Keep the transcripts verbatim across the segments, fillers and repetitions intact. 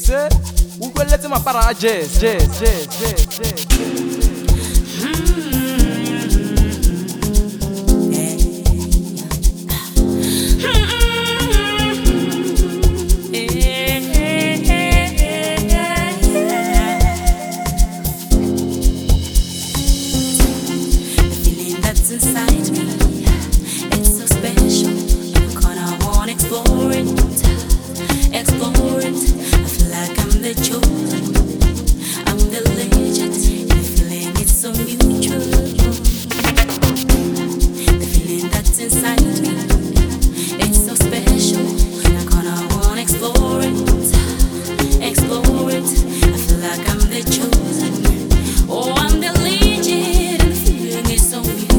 say, who will let him a para jazz, jazz, jazz, jazz, jazz. Inside me, it's so special. I'm gonna wanna explore it, explore it. I feel like I'm the chosen, I'm the legend. The feeling is so mutual. The feeling that's inside me, it's so special. I'm gonna wanna explore it, explore it. I feel like I'm the chosen. Oh, I'm the legend. The feeling is so mutual.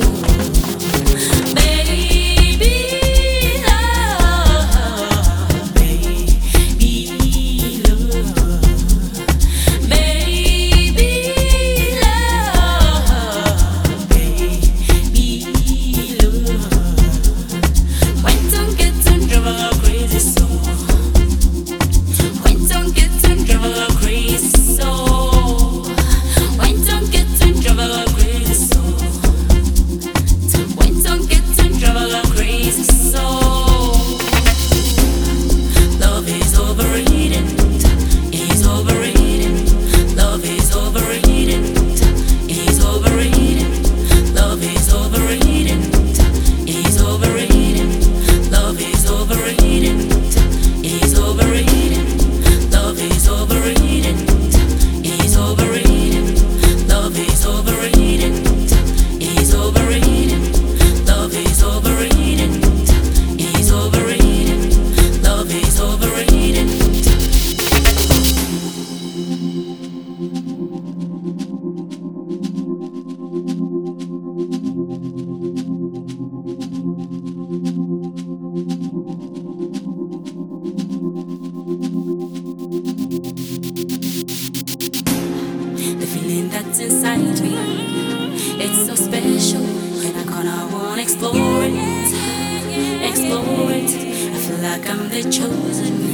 The feeling that's inside me, it's so special, and I gonna wanna explore it, explore it. I feel like I'm the chosen.